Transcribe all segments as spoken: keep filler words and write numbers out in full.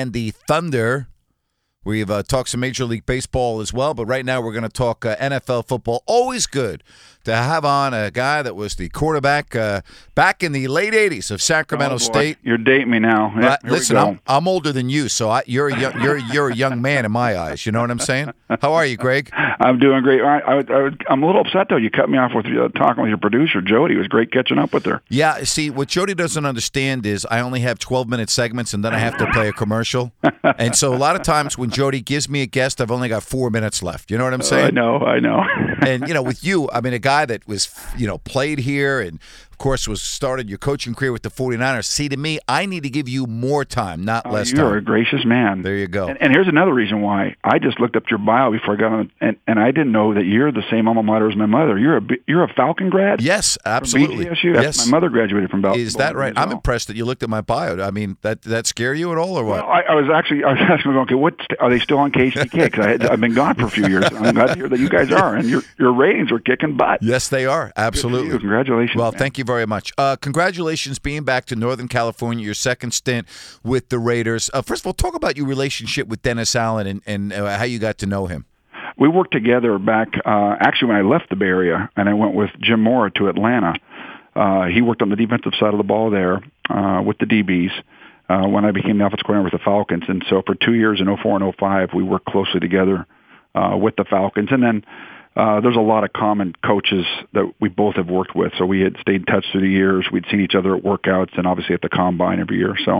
and the Thunder. We've uh, talked some Major League Baseball as well, but right now we're going to talk uh, N F L football. Always good to have on a guy that was the quarterback uh, back in the late eighties of Sacramento oh, State. You're dating me now. Uh, listen, I'm, I'm older than you, so I, you're a young, you're you're a young man in my eyes. You know what I'm saying? How are you, Greg? I'm doing great. I, I, I, I'm a little upset though. You cut me off with uh, talking with your producer, Jody. It was great catching up with her. Yeah. See, what Jody doesn't understand is I only have twelve minute segments, and then I have to play a commercial. And so a lot of times when Jody gives me a guest, I've only got four minutes left. You know what I'm saying? Uh, I know. I know. And you know, with you, I mean, a guy that was, you know, played here and, of course, was started your coaching career with the 49ers. See, to me, I need to give you more time, not less uh, time. You're a gracious man. There you go. And, and here's another reason why. I just looked up your bio before I got on, and, and I didn't know that you're the same alma mater as my mother. You're a you're a Falcon grad? Yes, absolutely. From B T S U? Yes. My mother graduated from Bal- Is that right? well. I'm impressed that you looked at my bio. I mean, that did that scare you at all, or what? Well, I, I was actually I was asking, okay, what are they still on K C K? Because I had, I've been gone for a few years. I'm glad to hear that you guys are, and your your ratings are kicking butt. Yes, they are. Absolutely. Congratulations. Well, man. thank you very much. Uh, congratulations being back to Northern California, your second stint with the Raiders. Uh, first of all, talk about your relationship with Dennis Allen and, and uh, how you got to know him. We worked together back, uh, actually, when I left the Bay Area, and I went with Jim Mora to Atlanta. Uh, he worked on the defensive side of the ball there uh, with the D Bs uh, when I became the offensive coordinator with the Falcons. And so for two years in oh four and oh five, we worked closely together uh, with the Falcons. And then Uh, there's a lot of common coaches that we both have worked with. So we had stayed in touch through the years. We'd seen each other at workouts and obviously at the Combine every year. So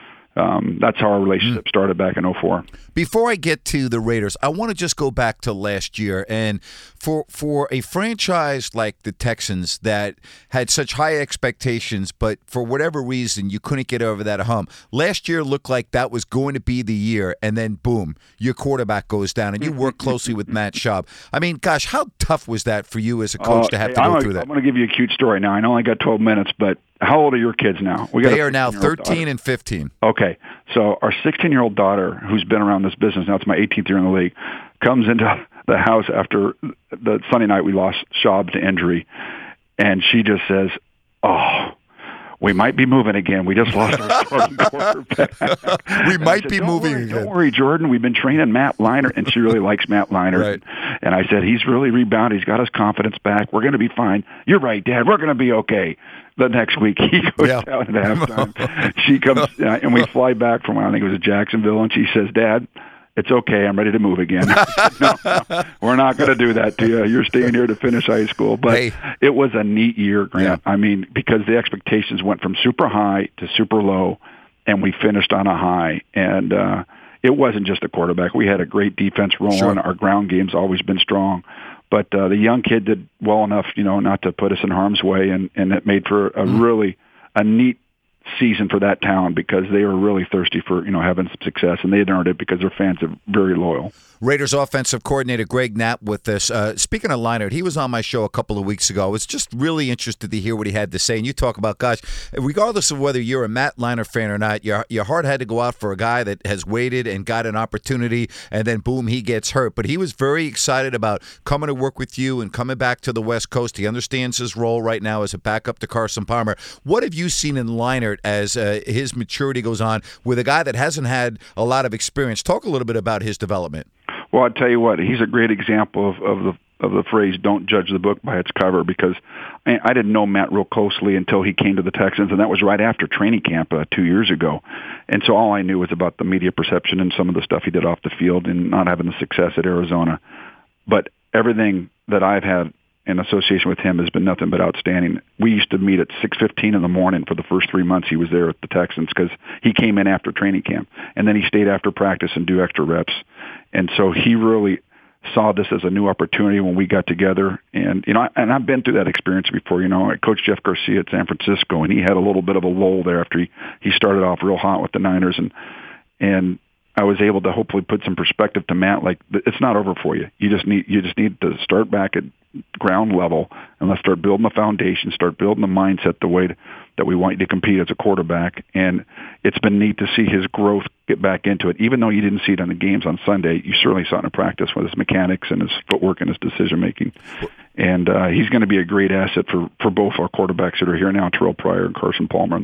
um, that's how our relationship started back in oh four. Before I get to the Raiders, I want to just go back to last year. And for for a franchise like the Texans that had such high expectations, but for whatever reason you couldn't get over that hump, last year looked like that was going to be the year, and then boom, your quarterback goes down, and you work closely with Matt Schaub. I mean, gosh, how tough was that for you as a coach uh, to have hey, to go I'm through gonna, that? I'm going to give you a cute story now. I know I got twelve minutes, but how old are your kids now? We got they are now thirteen and fifteen. Okay, so our sixteen-year-old daughter, who's been around this business, now it's my eighteenth year in the league, comes into the house after the Sunday night we lost Schaub to injury, and she just says, oh, we might be moving again. We just lost our starting quarterback. We might said, be don't moving worry, again. Don't worry, Jordan. We've been training Matt Leinart, and she really likes Matt Leinart. Right. And I said, he's really rebounded. He's got his confidence back. We're going to be fine. You're right, Dad. We're going to be okay. The next week, he goes yeah. down at halftime. She comes, uh, and we fly back from, I think it was Jacksonville, and she says, Dad, it's okay. I'm ready to move again. no, no, we're not going to do that to you. You're staying here to finish high school. But hey. It was a neat year, Grant. Yeah. I mean, because the expectations went from super high to super low, and we finished on a high. And uh, it wasn't just a quarterback. We had a great defense rolling. Sure. Our ground game's always been strong. But uh, the young kid did well enough, you know, not to put us in harm's way, and, and it made for a mm. really a neat season for that town because they were really thirsty for, you know, having some success, and they had earned it because their fans are very loyal. Raiders offensive coordinator Greg Knapp with us. Uh, speaking of Leinart, he was on my show a couple of weeks ago. I was just really interested to hear what he had to say. And you talk about, gosh, regardless of whether you're a Matt Leinart fan or not, your your heart had to go out for a guy that has waited and got an opportunity, and then boom, he gets hurt. But he was very excited about coming to work with you and coming back to the West Coast. He understands his role right now as a backup to Carson Palmer. What have you seen in Leinart as uh, his maturity goes on with a guy that hasn't had a lot of experience? Talk a little bit about his development. Well, I'll tell you what, he's a great example of, of the of the phrase, don't judge the book by its cover, because I, I didn't know Matt real closely until he came to the Texans, and that was right after training camp uh, two years ago. And so all I knew was about the media perception and some of the stuff he did off the field and not having the success at Arizona. But everything that I've had in association with him has been nothing but outstanding. We used to meet at six fifteen in the morning for the first three months he was there at the Texans because he came in after training camp, and then he stayed after practice and do extra reps. And so he really saw this as a new opportunity when we got together. And, you know, and I've been through that experience before. You know, I coached Jeff Garcia at San Francisco, and he had a little bit of a lull there after he, he started off real hot with the Niners. And, and I was able to hopefully put some perspective to Matt, like, it's not over for you. You just need, you just need to start back at ground level, and let's start building the foundation, start building the mindset the way to, that we want you to compete as a quarterback. And it's been neat to see his growth get back into it. Even though you didn't see it in the games on Sunday, you certainly saw it in practice with his mechanics and his footwork and his decision-making. And uh, he's going to be a great asset for, for both our quarterbacks that are here now, Terrell Pryor and Carson Palmer in the room.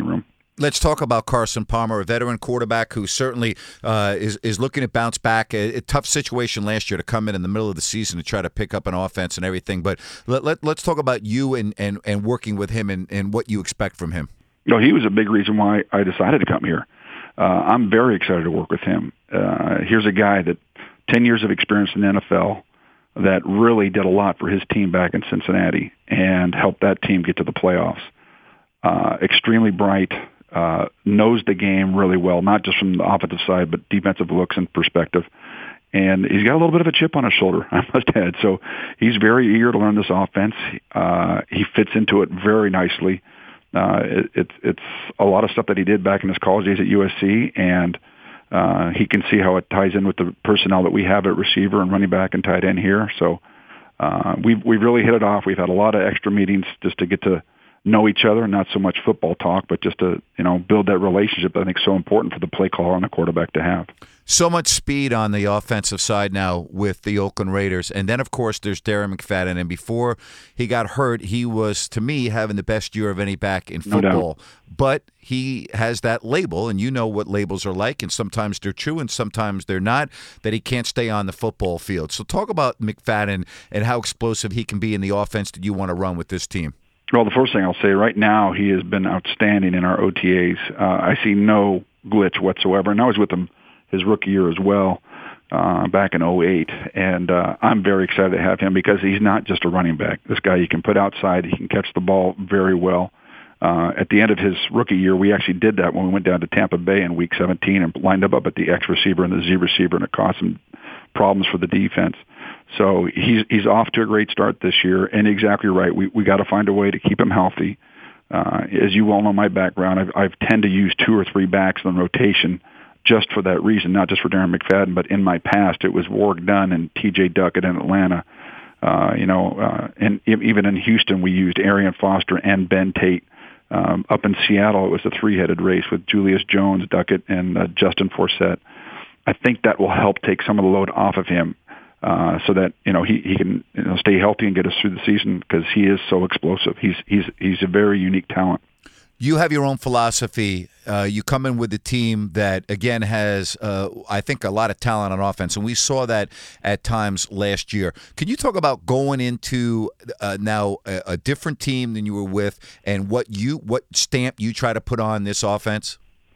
Let's talk about Carson Palmer, a veteran quarterback who certainly uh, is is looking to bounce back. A, a tough situation last year to come in in the middle of the season to try to pick up an offense and everything. But let, let, let's talk about you and, and, and working with him and, and what you expect from him. You know, he was a big reason why I decided to come here. Uh, I'm very excited to work with him. Uh, here's a guy that ten years of experience in the N F L that really did a lot for his team back in Cincinnati and helped that team get to the playoffs. Uh, extremely bright. Uh, knows the game really well, not just from the offensive side, but defensive looks and perspective. And he's got a little bit of a chip on his shoulder, I must add. So he's very eager to learn this offense. Uh, he fits into it very nicely. Uh, it, it's it's a lot of stuff that he did back in his college days at U S C, and uh, he can see how it ties in with the personnel that we have at receiver and running back and tight end here. So uh, we've we've really hit it off. We've had a lot of extra meetings just to get to know each other, not so much football talk, but just to, you know, build that relationship that I think is so important for the play caller and the quarterback to have. So much speed on the offensive side now with the Oakland Raiders. And then, of course, there's Darren McFadden. And before he got hurt, he was, to me, having the best year of any back in football. No doubt. But he has that label, and you know what labels are like, and sometimes they're true and sometimes they're not, that he can't stay on the football field. So talk about McFadden and how explosive he can be in the offense that you want to run with this team. Well, the first thing I'll say, right now, he has been outstanding in our O T As. Uh, I see no glitch whatsoever. And I was with him his rookie year as well, uh, back in oh eight. And uh, I'm very excited to have him because he's not just a running back. This guy, you can put outside. He can catch the ball very well. Uh, at the end of his rookie year, we actually did that when we went down to Tampa Bay in week seventeen and lined up up at the X receiver and the Z receiver, and it caused some problems for the defense. So he's he's off to a great start this year, and exactly right. We we got to find a way to keep him healthy. Uh, as you well know, my background, I've, I've tend to use two or three backs in rotation just for that reason, not just for Darren McFadden, but in my past it was Warrick Dunn and T J Duckett in Atlanta. Uh, you know, uh, and even in Houston, we used Arian Foster and Ben Tate. Um, up in Seattle, it was a three-headed race with Julius Jones, Duckett, and uh, Justin Forsett. I think that will help take some of the load off of him. Uh, so that, you know, he, he can, you know, stay healthy and get us through the season because he is so explosive. He's he's he's a very unique talent. You have your own philosophy. Uh, you come in with a team that, again, has, uh, I think, a lot of talent on offense, and we saw that at times last year. Can you talk about going into uh, now a, a different team than you were with, and what you what stamp you try to put on this offense?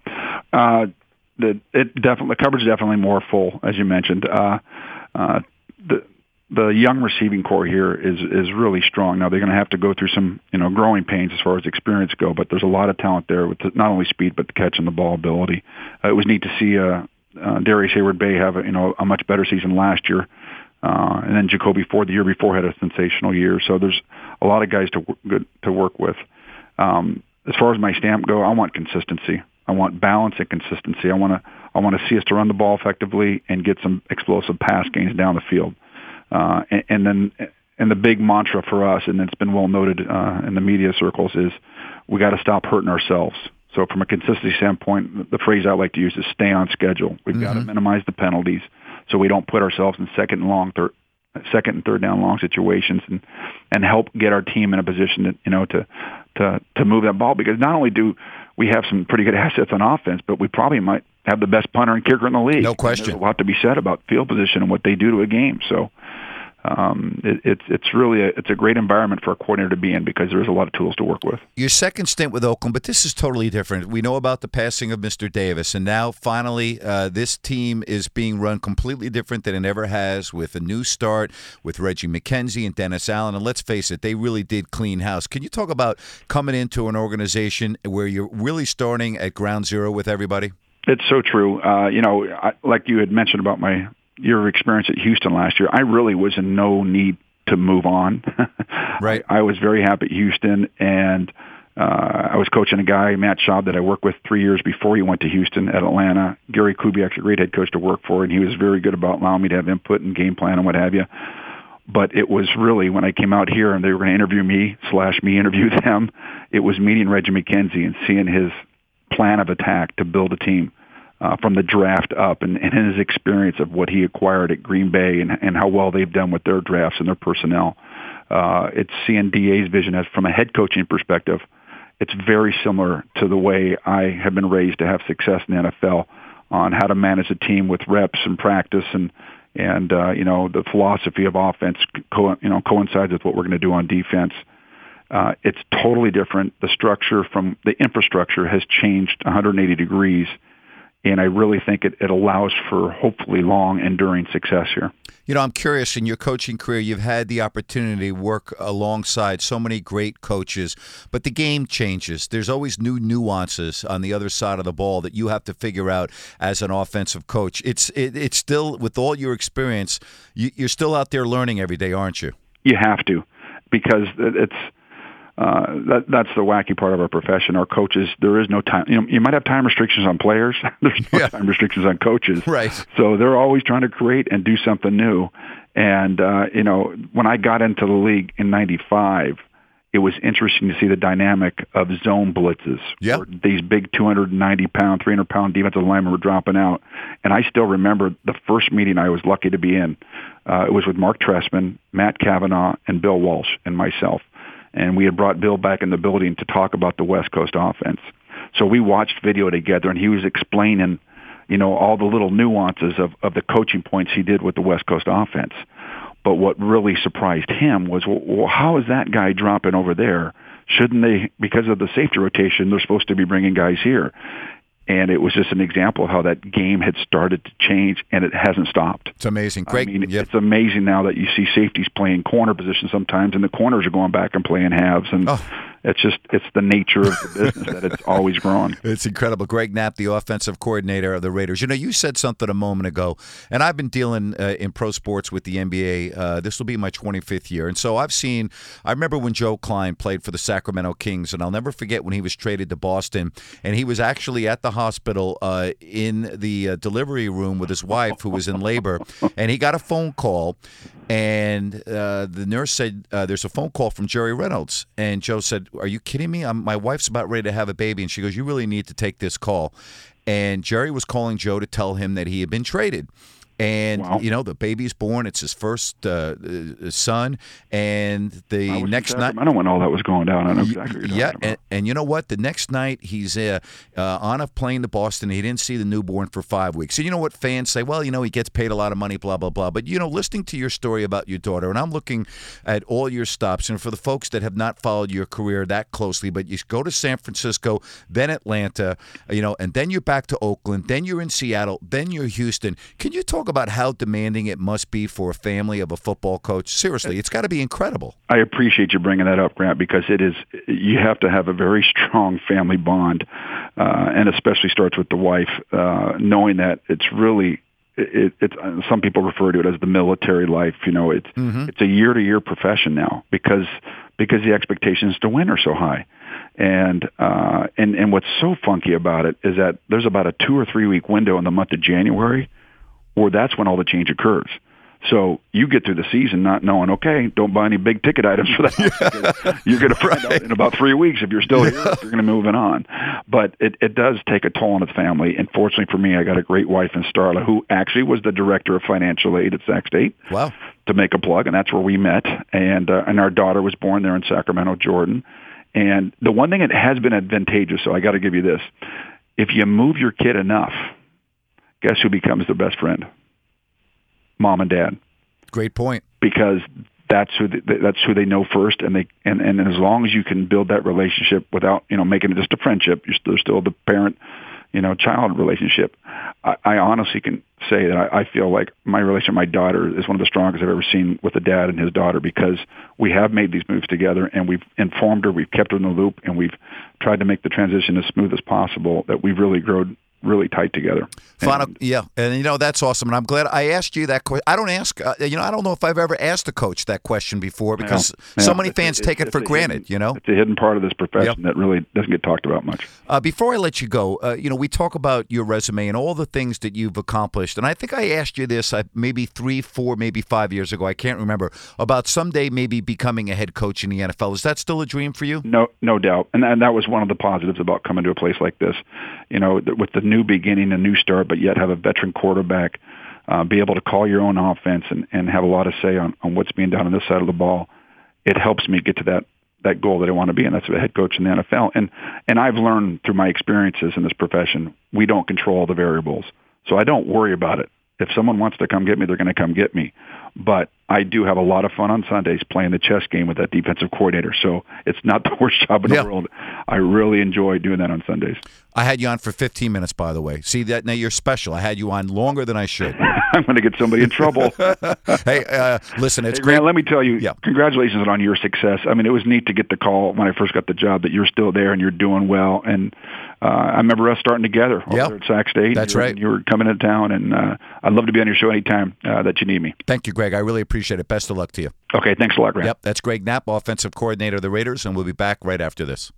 Uh, the it definitely the coverage is definitely more full, as you mentioned. Uh, uh, the the young receiving core here is is really strong. Now they're going to have to go through some, you know, growing pains as far as experience go, but there's a lot of talent there with the, not only speed but the catching the ball ability. Uh, it was neat to see uh, uh, Darius Hayward-Bay have a, you know a much better season last year, uh, and then Jacoby Ford the year before had a sensational year. So there's a lot of guys to good to work with. Um, as far as my stamp go, I want consistency. I want balance and consistency. I want to I want to see us to run the ball effectively and get some explosive pass gains down the field. Uh, and, and then, and the big mantra for us, and it's been well noted uh, in the media circles, is we got to stop hurting ourselves. So, from a consistency standpoint, the phrase I like to use is "stay on schedule." We've mm-hmm. got to minimize the penalties so we don't put ourselves in second and long, third, second and third down long situations, and and help get our team in a position to you know to to to move that ball. Because not only do we have some pretty good assets on offense, but we probably might have the best punter and kicker in the league. No question. There's a lot to be said about field position and what they do to a game. So um, it, it's it's really a, it's a great environment for a coordinator to be in because there's a lot of tools to work with. Your second stint with Oakland, but this is totally different. We know about the passing of Mister Davis, and now finally uh, this team is being run completely different than it ever has, with a new start with Reggie McKenzie and Dennis Allen. And let's face it, they really did clean house. Can you talk about coming into an organization where you're really starting at ground zero with everybody? It's so true. Uh, you know, I, like you had mentioned about my year of experience at Houston last year, I really was in no need to move on. Right. I, I was very happy at Houston, and uh, I was coaching a guy, Matt Schaub, that I worked with three years before he went to Houston at Atlanta. Gary Kubiak's a great head coach to work for, and he was very good about allowing me to have input and game plan and what have you. But it was really when I came out here and they were going to interview me slash me interview them, it was meeting Reggie McKenzie and seeing his plan of attack to build a team uh, from the draft up, and, and his experience of what he acquired at Green Bay and, and how well they've done with their drafts and their personnel. Uh, it's seeing D A's vision as from a head coaching perspective it's very similar to the way I have been raised to have success in the N F L on how to manage a team with reps and practice, and and uh, you know, the philosophy of offense co- you know coincides with what we're going to do on defense. Uh, it's totally different. The structure from the infrastructure has changed one hundred eighty degrees, and I really think it, it allows for hopefully long, enduring success here. You know, I'm curious, in your coaching career, you've had the opportunity to work alongside so many great coaches, but the game changes. There's always new nuances on the other side of the ball that you have to figure out as an offensive coach. It's it, it's still, with all your experience, you, you're still out there learning every day, aren't you? You have to, because it's uh, that that's the wacky part of our profession. Our coaches, there is no time. You know, you might have time restrictions on players. There's no yeah. time restrictions on coaches. Right. So they're always trying to create and do something new. And uh, you know, when I got into the league in ninety-five, it was interesting to see the dynamic of zone blitzes. Yeah. These big two hundred ninety pound, three hundred pound defensive linemen were dropping out. And I still remember the first meeting I was lucky to be in. Uh, it was with Mark Trestman, Matt Cavanaugh, and Bill Walsh and myself. And we had brought Bill back in the building to talk about the West Coast offense. So we watched video together, and he was explaining, you know, all the little nuances of, of the coaching points he did with the West Coast offense. But what really surprised him was, well, how is that guy dropping over there? Shouldn't they, because of the safety rotation, they're supposed to be bringing guys here? And it was just an example of how that game had started to change, and it hasn't stopped. It's amazing. Great. I mean, yep. It's amazing now that you see safeties playing corner position sometimes, and the corners are going back and playing halves. And oh. it's just, it's the nature of the business that it's always grown. It's incredible. Greg Knapp, the offensive coordinator of the Raiders. You know, you said something a moment ago, and I've been dealing uh, in pro sports with the N B A. Uh, this will be my twenty-fifth year. And so I've seen, I remember when Joe Klein played for the Sacramento Kings, and I'll never forget when he was traded to Boston, and he was actually at the hospital uh, in the uh, delivery room with his wife who was in labor, and he got a phone call, and uh, the nurse said, uh, there's a phone call from Jerry Reynolds. And Joe said, are you kidding me? I'm, my wife's about ready to have a baby. And she goes, you really need to take this call. And Jerry was calling Joe to tell him that he had been traded. And, wow. you know, the baby's born. It's his first uh, son. And the I was next in night. Sacramento when all that was going down. I know exactly what you're Yeah. talking about. And, and you know what? The next night, he's uh, uh, on a plane to Boston. He didn't see the newborn for five weeks. So, you know what fans say? Well, you know, he gets paid a lot of money, blah, blah, blah. But, you know, listening to your story about your daughter, and I'm looking at all your stops, and for the folks that have not followed your career that closely, but you go to San Francisco, then Atlanta, you know, and then you're back to Oakland, then you're in Seattle, then you're Houston. Can you talk about how demanding it must be for a family of a football coach? Seriously, it's got to be incredible. I appreciate you bringing that up, Grant, because it is, you have to have a very strong family bond, uh, and especially starts with the wife, uh, knowing that it's really, it, it's, some people refer to it as the military life. You know, it's, mm-hmm. it's a year-to-year profession now because, because the expectations to win are so high. And, uh, and, and what's so funky about it is that there's about a two or three week window in the month of January where that's when all the change occurs. So you get through the season not knowing, okay, don't buy any big ticket items for that. Yeah. You're going to find right. out in about three weeks if you're still here, if you're going to move it on. But it, it does take a toll on the family. And fortunately for me, I got a great wife in Starla, who actually was the director of financial aid at Sac State. Wow. To make a plug, and that's where we met. And uh, and our daughter was born there in Sacramento, Jordan. And the one thing that has been advantageous, so I got to give you this, if you move your kid enough, guess who becomes the best friend? Mom and dad. Great point. Because that's who they, that's who they know first, and they and, and as long as you can build that relationship without, you know, making it just a friendship, you're still, still the parent, you know, child relationship. I, I honestly can say that I, I feel like my relationship with my daughter is one of the strongest I've ever seen with a dad and his daughter, because we have made these moves together, and we've informed her, we've kept her in the loop, and we've tried to make the transition as smooth as possible. That we've really grown really tight together. Final, and, yeah, and you know that's awesome, and I'm glad I asked you that question. I don't ask, uh, you know, I don't know if I've ever asked a coach that question before, because yeah, so yeah, many fans it's, take it's, it for it's granted. Hidden, you know, it's a hidden part of this profession yep. that really doesn't get talked about much. Uh, before I let you go, uh, you know, we talk about your resume and all the things that you've accomplished, and I think I asked you this uh, maybe three, four, maybe five years ago. I can't remember, about someday maybe becoming a head coach in the N F L. Is that still a dream for you? No, no doubt, and and that was one of the positives about coming to a place like this. You know, with the new beginning, a new start, but yet have a veteran quarterback, uh, be able to call your own offense and, and have a lot of say on, on what's being done on this side of the ball. It helps me get to that that goal that I want to be, and that's a head coach in the N F L. And and I've learned through my experiences in this profession, we don't control the variables, so I don't worry about it. If someone wants to come get me, they're going to come get me. But I do have a lot of fun on Sundays playing the chess game with that defensive coordinator. So it's not the worst job in yeah. the world. I really enjoy doing that on Sundays. I had you on for fifteen minutes, by the way. See, that now you're special. I had you on longer than I should. I'm going to get somebody in trouble. hey, uh, listen, it's hey, great. Man, let me tell you, yeah. congratulations on your success. I mean, it was neat to get the call when I first got the job that you're still there and you're doing well. And uh, I remember us starting together over yep. there at Sac State. That's you were, right. You were coming into town, and uh, I'd love to be on your show anytime uh, that you need me. Thank you, Greg. I really appreciate it. Best of luck to you. Okay, thanks a lot, Grant. Yep, that's Greg Knapp, offensive coordinator of the Raiders, and we'll be back right after this.